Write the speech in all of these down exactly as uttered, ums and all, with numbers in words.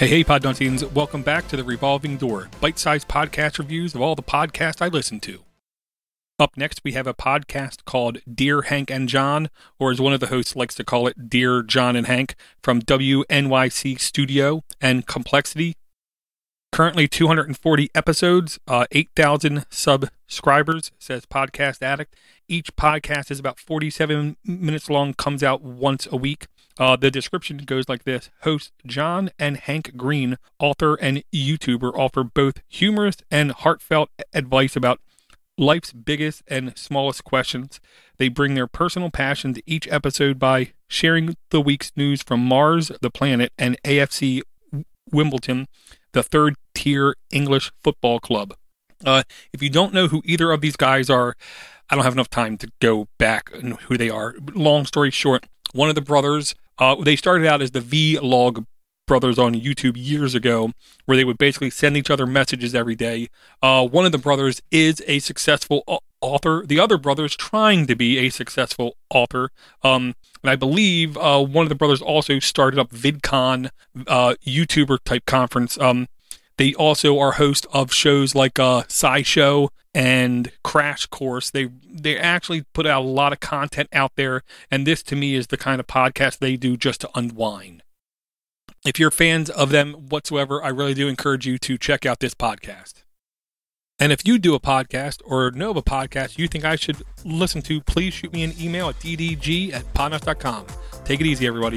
Hey, hey, Podnuttians. Welcome back to the Revolving Door, bite-sized podcast reviews of all the podcasts I listen to. Up next, we have a podcast called Dear Hank and John, or as one of the hosts likes to call it, Dear John and Hank, from W N Y C Studio and Complexity. Currently two hundred forty episodes, uh, eight thousand subscribers, says Podcast Addict. Each podcast is about forty-seven minutes long, comes out once a week. Uh, the description goes like this. Hosts John and Hank Green, author and YouTuber, offer both humorous and heartfelt advice about life's biggest and smallest questions. They bring their personal passion to each episode by sharing the week's news from Mars, the planet, and A F C Wimbledon, the third-tier English football club. Uh, if you don't know who either of these guys are, I don't have enough time to go back and who they are. Long story short, one of the brothers, uh, they started out as the Vlog brothers on YouTube years ago, where they would basically send each other messages every day. Uh, one of the brothers is a successful au- author. The other brother is trying to be a successful author. Um, and I believe uh, one of the brothers also started up VidCon, uh, YouTuber type conference. Um, they also are host of shows like uh, SciShow and Crash Course. They they actually put out a lot of content out there, and this to me is the kind of podcast they do just to unwind. If you're fans of them whatsoever, I really do encourage you to check out this podcast. And if you do a podcast or know of a podcast you think I should listen to, please shoot me an email at d d g at podnuts dot com. Take it easy, everybody.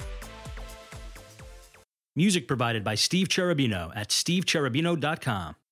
Music provided by Steve Cherubino at steve cherubino dot com.